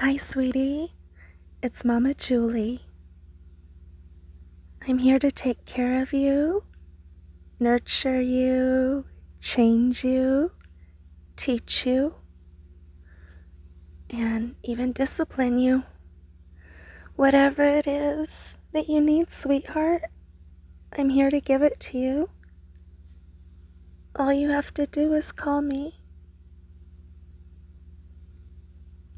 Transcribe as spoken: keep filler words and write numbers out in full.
Hi, sweetie. It's Mama Julie. I'm here to take care of you, nurture you, change you, teach you, and even discipline you. Whatever it is that you need, sweetheart, I'm here to give it to you. All you have to do is call me.